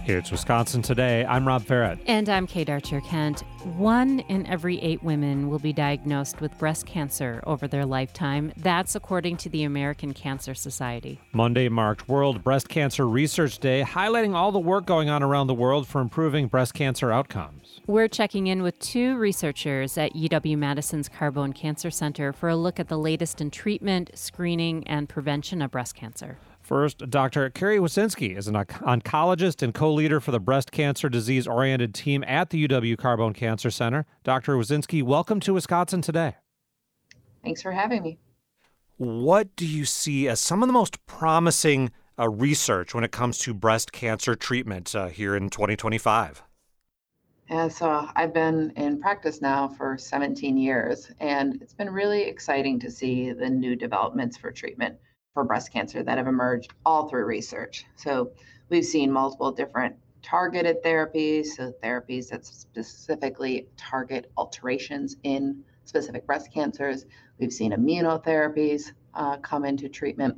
It's Wisconsin Today. I'm Rob Farrett. And I'm Kate Archer-Kent. 1 in every 8 women will be diagnosed with breast cancer over their lifetime. That's according to the American Cancer Society. Monday marked World Breast Cancer Research Day, highlighting all the work going on around the world for improving breast cancer outcomes. We're checking in with 2 researchers at UW-Madison's Carbone Cancer Center for a look at the latest in treatment, screening, and prevention of breast cancer. First, Dr. Carrie Wasinski is an oncologist and co-leader for the breast cancer disease-oriented team at the UW Carbone Cancer Center. Dr. Wasinski, welcome to Wisconsin Today. Thanks for having me. What do you see as some of the most promising research when it comes to breast cancer treatment here in 2025? Yeah, so I've been in practice now for 17 years, and it's been really exciting to see the new developments for treatment for breast cancer that have emerged all through research. So we've seen multiple different targeted therapies, so therapies that specifically target alterations in specific breast cancers. We've seen immunotherapies come into treatment,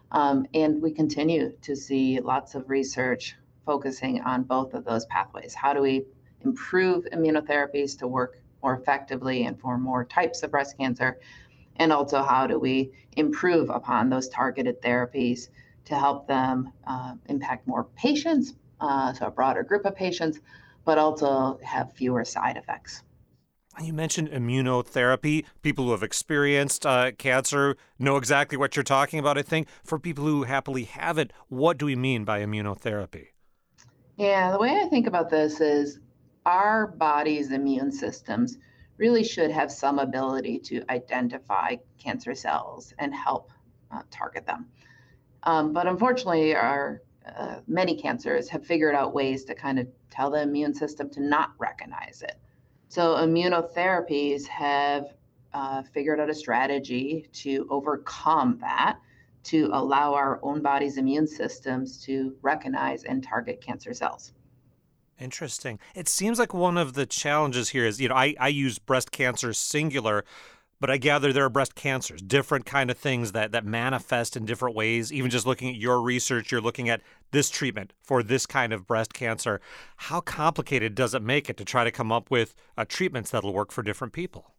and we continue to see lots of research focusing on both of those pathways. How do we improve immunotherapies to work more effectively and for more types of breast cancer? And also, how do we improve upon those targeted therapies to help them impact more patients, so a broader group of patients, but also have fewer side effects? You mentioned immunotherapy. People who have experienced cancer know exactly what you're talking about, I think. For people who happily haven't, what do we mean by immunotherapy? Yeah, the way I think about this is our body's immune systems really should have some ability to identify cancer cells and help target them. But unfortunately, our many cancers have figured out ways to kind of tell the immune system to not recognize it. So immunotherapies have figured out a strategy to overcome that, to allow our own body's immune systems to recognize and target cancer cells. Interesting. It seems like one of the challenges here is, I use breast cancer singular, but I gather there are breast cancers, different kind of things that manifest in different ways. Even just looking at your research, you're looking at this treatment for this kind of breast cancer. How complicated does it make it to try to come up with treatments that'll work for different people?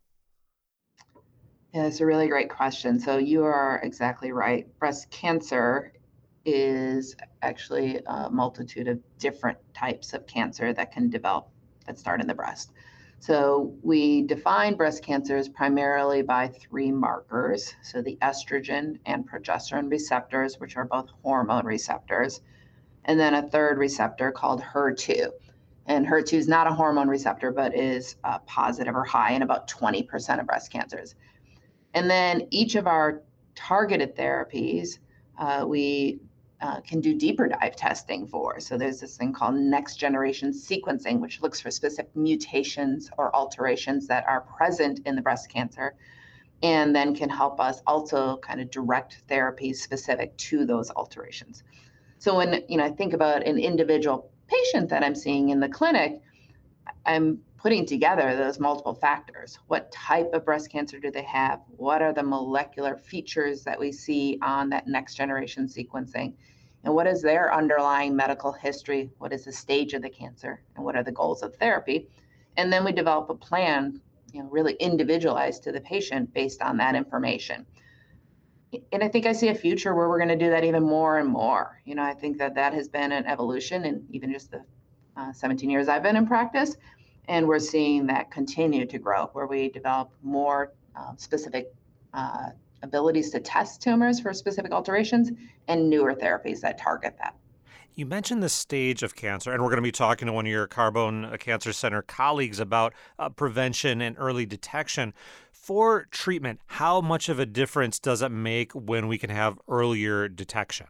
Yeah, it's a really great question. So you are exactly right. Breast cancer is actually a multitude of different types of cancer that can develop that start in the breast. So we define breast cancers primarily by 3 markers. So the estrogen and progesterone receptors, which are both hormone receptors, and then a third receptor called HER2. And HER2 is not a hormone receptor, but is positive or high in about 20% of breast cancers. And then each of our targeted therapies, we can do deeper dive testing for. So there's this thing called next generation sequencing, which looks for specific mutations or alterations that are present in the breast cancer, and then can help us also kind of direct therapies specific to those alterations. So when I think about an individual patient that I'm seeing in the clinic, I'm putting together those multiple factors. What type of breast cancer do they have? What are the molecular features that we see on that next generation sequencing? And what is their underlying medical history? What is the stage of the cancer? And what are the goals of therapy? And then we develop a plan, really individualized to the patient based on that information. And I think I see a future where we're going to do that even more and more. I think that has been an evolution in even just the 17 years I've been in practice. And we're seeing that continue to grow, where we develop more specific abilities to test tumors for specific alterations and newer therapies that target that. You mentioned the stage of cancer, and we're going to be talking to one of your Carbone Cancer Center colleagues about prevention and early detection. For treatment, how much of a difference does it make when we can have earlier detection?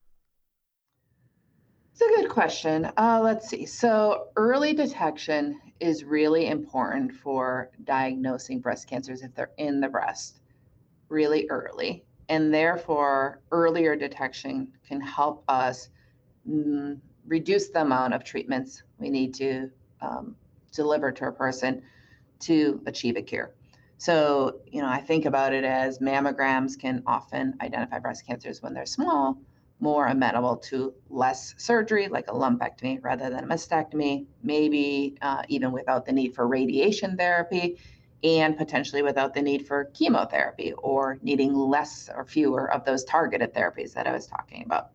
It's a good question. Let's see. So early detection is really important for diagnosing breast cancers if they're in the breast really early. And therefore, earlier detection can help us reduce the amount of treatments we need to deliver to a person to achieve a cure. So, I think about it as mammograms can often identify breast cancers when they're small, more amenable to less surgery, like a lumpectomy rather than a mastectomy, maybe even without the need for radiation therapy, and potentially without the need for chemotherapy or needing less or fewer of those targeted therapies that I was talking about.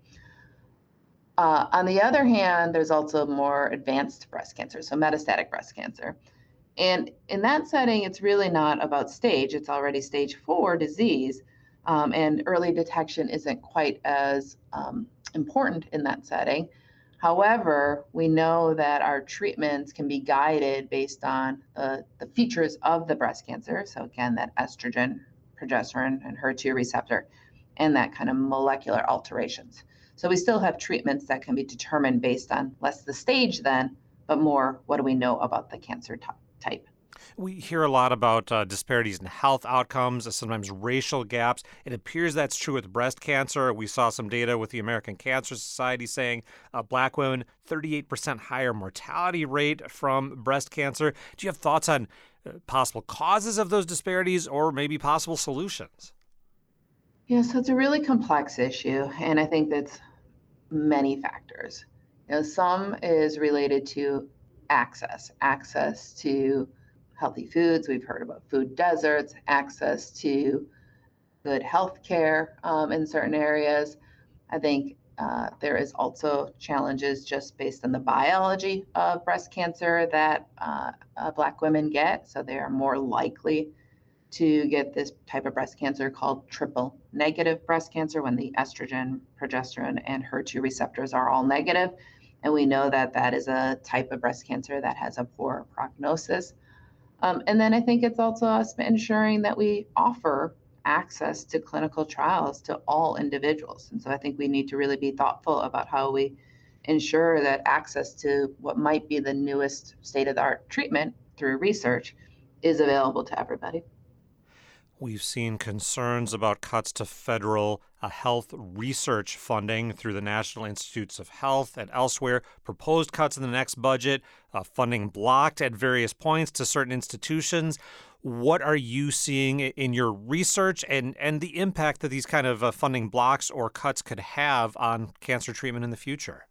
On the other hand, there's also more advanced breast cancer, so metastatic breast cancer. And in that setting, it's really not about stage, it's already stage 4 disease. And early detection isn't quite as important in that setting. However, we know that our treatments can be guided based on the features of the breast cancer. So, again, that estrogen, progesterone, and HER2 receptor, and that kind of molecular alterations. So, we still have treatments that can be determined based on less the stage then, but more what do we know about the cancer type. We hear a lot about disparities in health outcomes, sometimes racial gaps. It appears that's true with breast cancer. We saw some data with the American Cancer Society saying Black women, 38% higher mortality rate from breast cancer. Do you have thoughts on possible causes of those disparities or maybe possible solutions? Yeah, so it's a really complex issue, and I think that's many factors. Some is related to access to healthy foods. We've heard about food deserts, access to good health care in certain areas. I think there is also challenges just based on the biology of breast cancer that Black women get. So they are more likely to get this type of breast cancer called triple negative breast cancer when the estrogen, progesterone, and HER2 receptors are all negative. And we know that that is a type of breast cancer that has a poor prognosis. And then I think it's also us ensuring that we offer access to clinical trials to all individuals. And so I think we need to really be thoughtful about how we ensure that access to what might be the newest state-of-the-art treatment through research is available to everybody. We've seen concerns about cuts to federal health research funding through the National Institutes of Health and elsewhere, proposed cuts in the next budget, funding blocked at various points to certain institutions. What are you seeing in your research and the impact that these kind of funding blocks or cuts could have on cancer treatment in the future?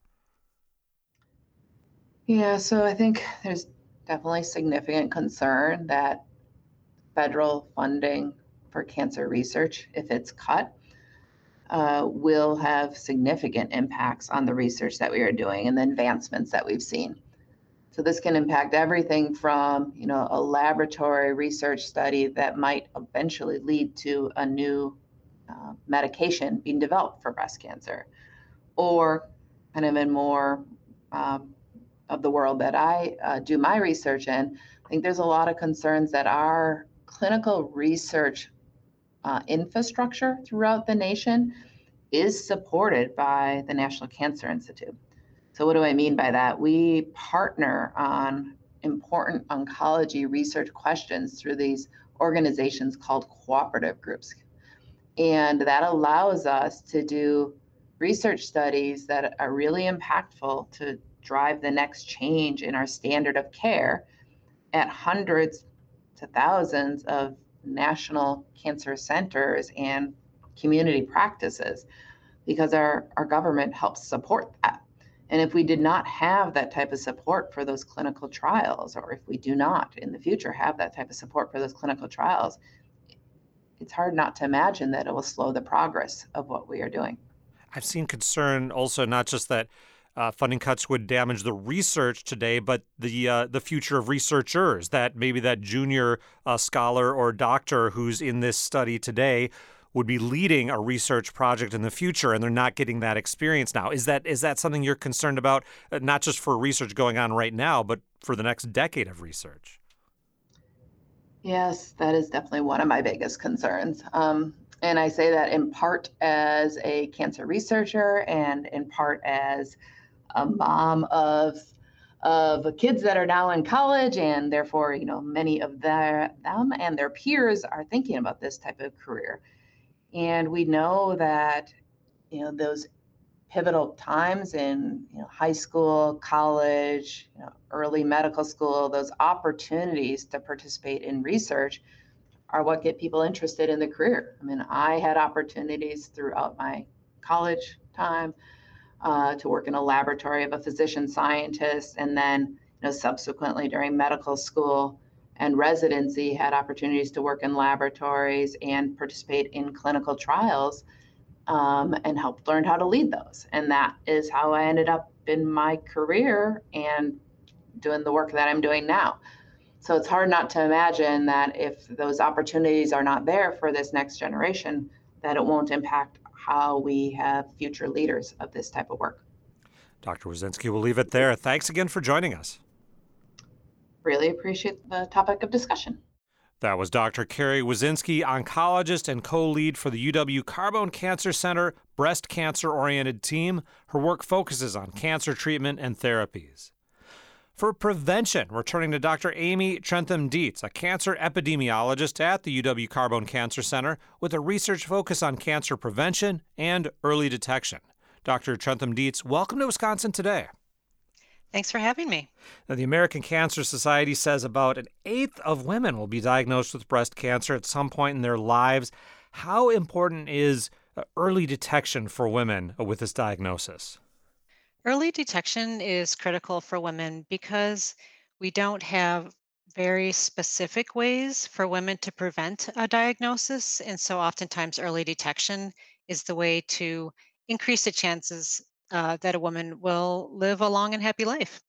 Yeah, so I think there's definitely significant concern that federal funding for cancer research, if it's cut, will have significant impacts on the research that we are doing and the advancements that we've seen. So this can impact everything from, a laboratory research study that might eventually lead to a new medication being developed for breast cancer, or kind of in more of the world that I do my research in. I think there's a lot of concerns that our clinical research infrastructure throughout the nation is supported by the National Cancer Institute. So what do I mean by that? We partner on important oncology research questions through these organizations called cooperative groups. And that allows us to do research studies that are really impactful to drive the next change in our standard of care at hundreds to thousands of national cancer centers and community practices, because our government helps support that. And if we did not have that type of support for those clinical trials, or if we do not in the future have that type of support for those clinical trials, it's hard not to imagine that it will slow the progress of what we are doing. I've seen concern also not just that funding cuts would damage the research today, but the future of researchers, that maybe that junior scholar or doctor who's in this study today would be leading a research project in the future, and they're not getting that experience now. Is that something you're concerned about, not just for research going on right now, but for the next decade of research? Yes, that is definitely one of my biggest concerns. And I say that in part as a cancer researcher and in part as a mom of kids that are now in college, and therefore, many of them and their peers are thinking about this type of career. And we know that, those pivotal times in high school, college, early medical school, those opportunities to participate in research are what get people interested in the career. I mean, I had opportunities throughout my college part-time to work in a laboratory of a physician scientist, and then subsequently during medical school and residency had opportunities to work in laboratories and participate in clinical trials, and helped learn how to lead those. And that is how I ended up in my career and doing the work that I'm doing now. So it's hard not to imagine that if those opportunities are not there for this next generation, that it won't impact how we have future leaders of this type of work. Dr. Wyczynski, we'll leave it there. Thanks again for joining us. Really appreciate the topic of discussion. That was Dr. Carrie Wyczynski, oncologist and co-lead for the UW Carbone Cancer Center breast cancer-oriented team. Her work focuses on cancer treatment and therapies. For prevention, we're turning to Dr. Amy Trentham-Dietz, a cancer epidemiologist at the UW Carbone Cancer Center with a research focus on cancer prevention and early detection. Dr. Trentham-Dietz, welcome to Wisconsin Today. Thanks for having me. Now, the American Cancer Society says about an eighth of women will be diagnosed with breast cancer at some point in their lives. How important is early detection for women with this diagnosis? Early detection is critical for women because we don't have very specific ways for women to prevent a diagnosis. And so oftentimes early detection is the way to increase the chances that a woman will live a long and happy life.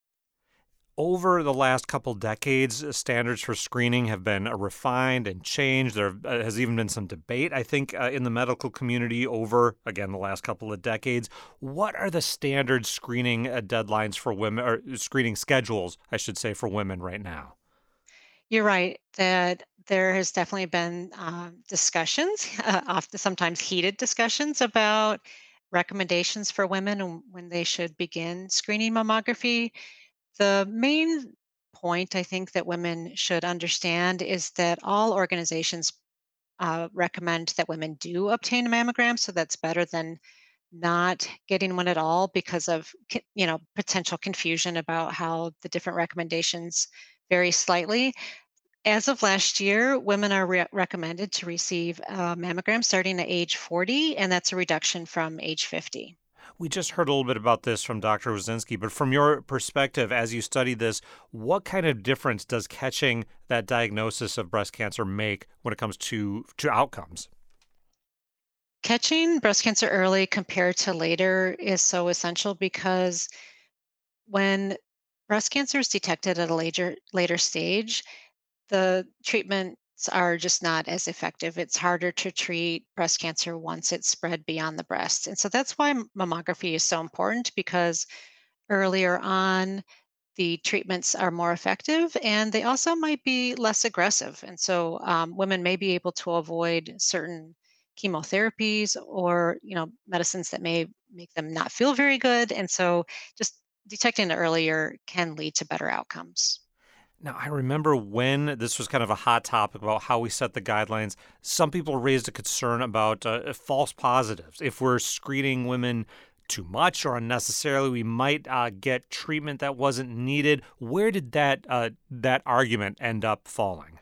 Over the last couple decades, standards for screening have been refined and changed. There has even been some debate, I think, in the medical community over, again, the last couple of decades. What are the standard screening deadlines for women, or screening schedules, I should say, for women right now? You're right that there has definitely been discussions, often sometimes heated discussions about recommendations for women and when they should begin screening mammography. The main point I think that women should understand is that all organizations recommend that women do obtain a mammogram, so that's better than not getting one at all because of potential confusion about how the different recommendations vary slightly. As of last year, women are recommended to receive a mammogram starting at age 40, and that's a reduction from age 50. We just heard a little bit about this from Dr. Wyczynski, but from your perspective, as you study this, what kind of difference does catching that diagnosis of breast cancer make when it comes to outcomes? Catching breast cancer early compared to later is so essential because when breast cancer is detected at a later stage, the treatments are just not as effective. It's harder to treat breast cancer once it's spread beyond the breast. And so that's why mammography is so important, because earlier on, the treatments are more effective and they also might be less aggressive. And so women may be able to avoid certain chemotherapies or medicines that may make them not feel very good. And so just detecting it earlier can lead to better outcomes. Now, I remember when this was kind of a hot topic about how we set the guidelines, some people raised a concern about false positives. If we're screening women too much or unnecessarily, we might get treatment that wasn't needed. Where did that argument end up falling?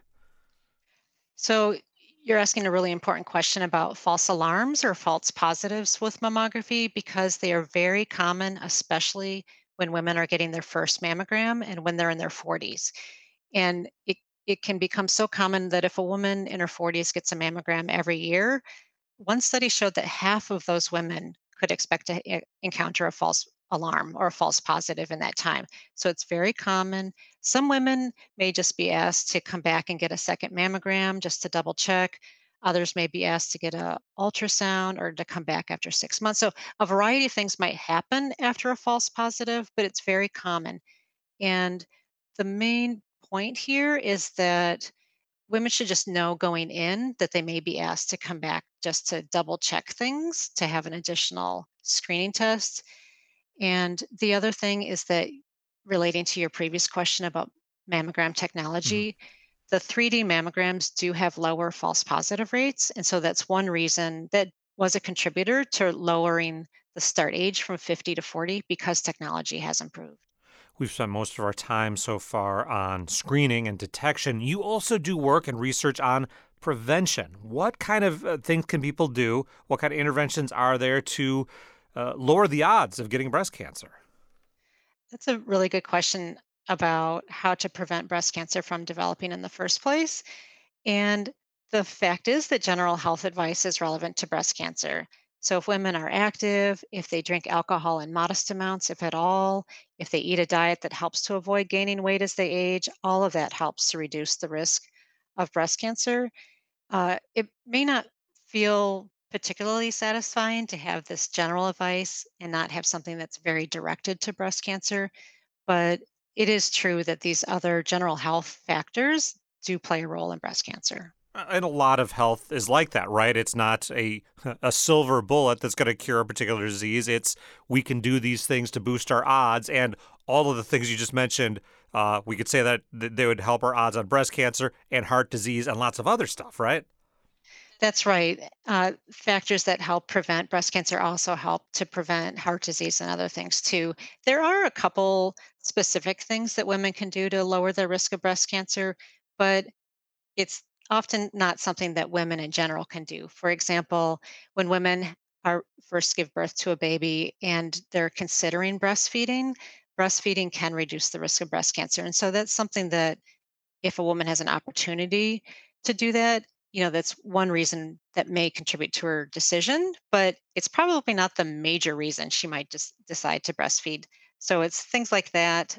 So you're asking a really important question about false alarms or false positives with mammography, because they are very common, especially when women are getting their first mammogram and when they're in their 40s. And it can become so common that if a woman in her 40s gets a mammogram every year, one study showed that half of those women could expect to encounter a false alarm or a false positive in that time. So it's very common. Some women may just be asked to come back and get a second mammogram just to double check. Others may be asked to get an ultrasound or to come back after 6 months. So a variety of things might happen after a false positive, but it's very common. And the main point here is that women should just know going in that they may be asked to come back just to double check things, to have an additional screening test. And the other thing is that, relating to your previous question about mammogram technology, the 3D mammograms do have lower false positive rates. And so that's one reason that was a contributor to lowering the start age from 50 to 40, because technology has improved. We've spent most of our time so far on screening and detection. You also do work and research on prevention. What kind of things can people do? What kind of interventions are there to lower the odds of getting breast cancer? That's a really good question about how to prevent breast cancer from developing in the first place. And the fact is that general health advice is relevant to breast cancer. So, if women are active, if they drink alcohol in modest amounts, if at all, if they eat a diet that helps to avoid gaining weight as they age, all of that helps to reduce the risk of breast cancer. It may not feel particularly satisfying to have this general advice and not have something that's very directed to breast cancer, but it is true that these other general health factors do play a role in breast cancer. And a lot of health is like that, right? It's not a silver bullet that's going to cure a particular disease. It's we can do these things to boost our odds, and all of the things you just mentioned, we could say that they would help our odds on breast cancer and heart disease and lots of other stuff, right? That's right. Factors that help prevent breast cancer also help to prevent heart disease and other things too. There are a couple specific things that women can do to lower their risk of breast cancer, but it's often not something that women in general can do. For example, when women are first give birth to a baby and they're considering breastfeeding, breastfeeding can reduce the risk of breast cancer. And so that's something that if a woman has an opportunity to do that, that's one reason that may contribute to her decision, but it's probably not the major reason she might just decide to breastfeed. So it's things like that.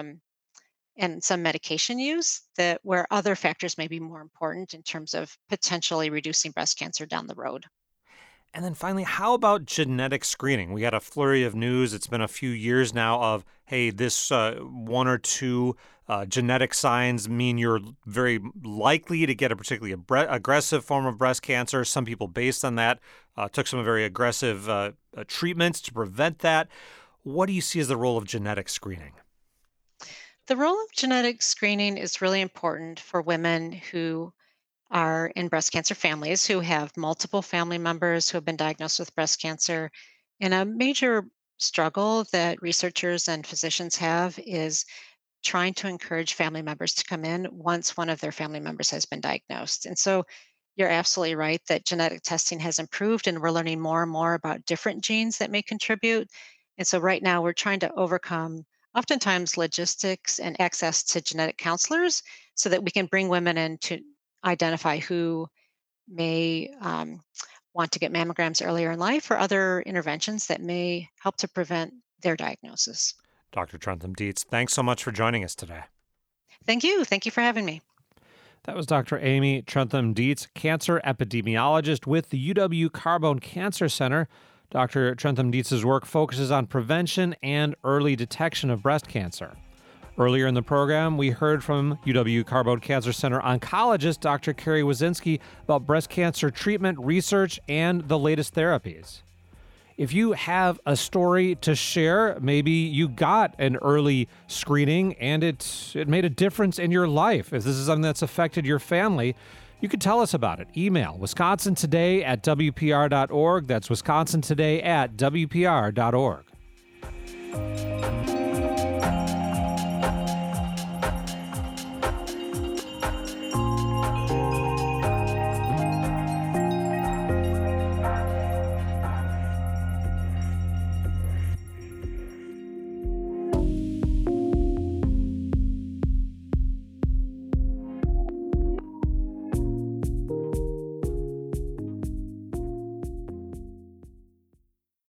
And some medication use that where other factors may be more important in terms of potentially reducing breast cancer down the road. And then finally, how about genetic screening? We got a flurry of news. It's been a few years now of, hey, this one or two genetic signs mean you're very likely to get a particularly aggressive form of breast cancer. Some people, based on that, took some very aggressive treatments to prevent that. What do you see as the role of genetic screening? The role of genetic screening is really important for women who are in breast cancer families who have multiple family members who have been diagnosed with breast cancer. And a major struggle that researchers and physicians have is trying to encourage family members to come in once one of their family members has been diagnosed. And so you're absolutely right that genetic testing has improved and we're learning more and more about different genes that may contribute. And so right now we're trying to overcome oftentimes logistics and access to genetic counselors so that we can bring women in to identify who may want to get mammograms earlier in life or other interventions that may help to prevent their diagnosis. Dr. Trentham Dietz, thanks so much for joining us today. Thank you. Thank you for having me. That was Dr. Amy Trentham Dietz, cancer epidemiologist with the UW Carbone Cancer Center. Dr. Trentham Dietz's work focuses on prevention and early detection of breast cancer. Earlier in the program, we heard from UW Carbone Cancer Center oncologist Dr. Carrie Wazinski about breast cancer treatment, research, and the latest therapies. If you have a story to share, maybe you got an early screening and it made a difference in your life. If this is something that's affected your family, you can tell us about it. Email wisconsintoday@wpr.org. That's wisconsintoday@wpr.org.